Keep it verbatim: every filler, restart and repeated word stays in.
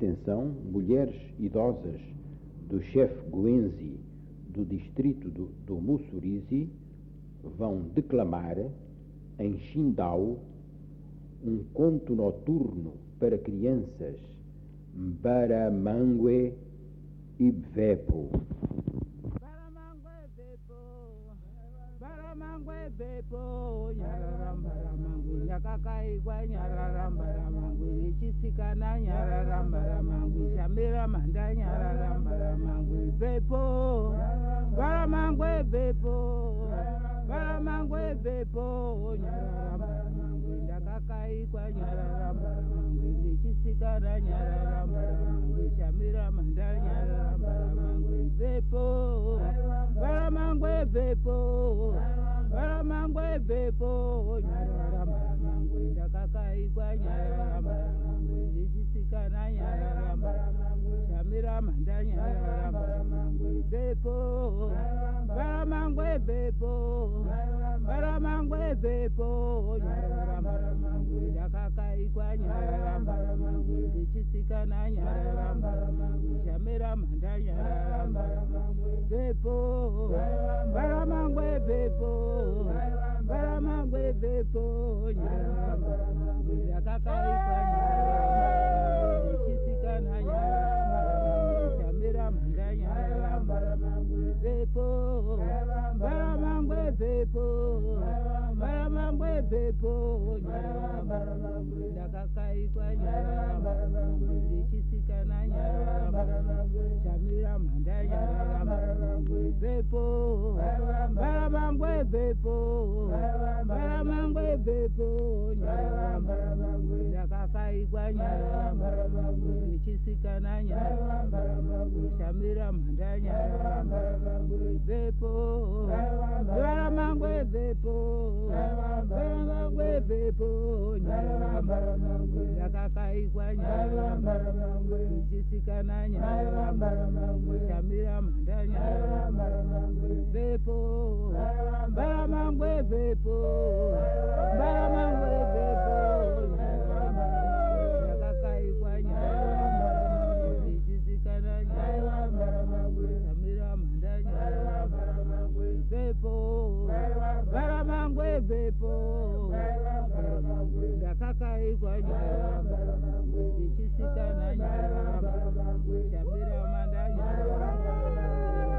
extensão, mulheres idosas do chefe Guenzi do distrito do, do Mussurizi vão declamar em Xindao um conto noturno para crianças, Mbaramangue Ibvepo. Bepo nyararambaramangu yakakaigwa nyararambaramangu ichisikana nyararambaramangu shamira manda nyararambaramangu bepo baramangu bepo baramangu bepo nyararambaramangu yakakaigwa nyararambaramangu ichisikana nyararambaramangu shamira manda nyararambaramangu bepo baramangu bepo Baramangwe bepo nyararambaramangu ndakakaigwa nyararambaramangu ichisikana nyararambaramangu shamira manda nyararambaramangu bepo baramangwe bepo baramangwe bepo nyararambaramangu ndakakaigwa nyararambaramangu ichisikana nyararambaramangu shamira manda nyararambaramangu bepo baramangwe bepo baramangwe bepo nyararambaramangu ndakakaigwa nyararambaramangu ichisikana nyararambaramangu shamira manda nyararambaramangu bepo baramangwe bepo baramangwe bepo nyararambaramangu ndakakaigwa nyararambaramangu ichisikana nyararambaramangu shamira manda nyararambaramangu bepo baramangwe bepo baramangwe bepo nyararambaramangu ndakakaigwa nyararambaramangu ichisikana nyararambaramangu shamira manda nyararambaramangu bepo baramangwe bepo baramangwe bepo nyararambaramangu ndakakaigwa nyararambaramangu ichisikana nyararambaramangu shamira manda nyararambaramangu bepo baramangwe bepo baramangwe bepo ndakakaigwa nyararambaramangu ichisikana nyararambaramangu shamira manda nyararambaramangu bepo baramangwe bepo ndakakaigwa nyararambaramangu ichisikana nyararambaramangu shamira manda nyararambaramangu